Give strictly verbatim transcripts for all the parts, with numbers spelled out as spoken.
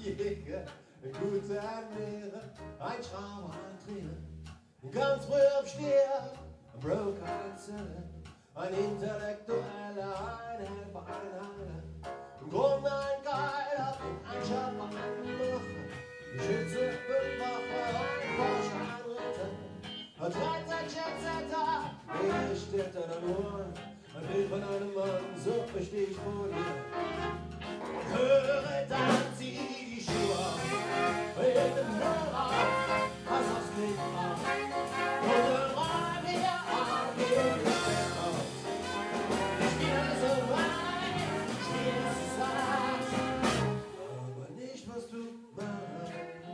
Jäger, eine gute Ernährer, ein Schrauber, ein Trainer, ganz früh am Stier, ein Broker, ein Zeller, ein Intellektueller, ein Helfer, ein Heiler, im Grunde ein Geiler, ein Schaffer, ein Macher, ein Schütze, Bildmacher, ein Forscher, ein Ritter, ein Freizeitjetsetter, ich steht an den Ohren, ein Bild von einem Mann, so versteh ich vor dir. Höre, dann zieh die Schuhe auf, in den Hörer, pass aufs Licht auf, und dann räum hier auf, geh das Bett aus. Ich spiele so weit, ich spiele so satt, aber nicht, was du meinst.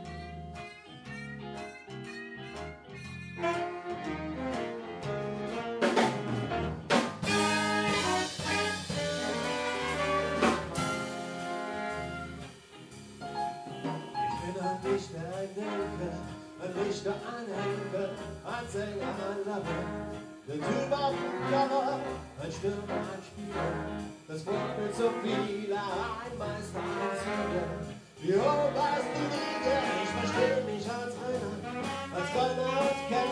Ein Dichter, ein Denker, ein Richter, ein Henker, ein Sänger, ein Lover, der Typ auf dem Cover, ein Stürmer, ein Spieler, das Vorbild so vieler, ein Meister, ein Sieger, die oberste Liga, ich verstehe mich als einer, als Gönner und Kenner.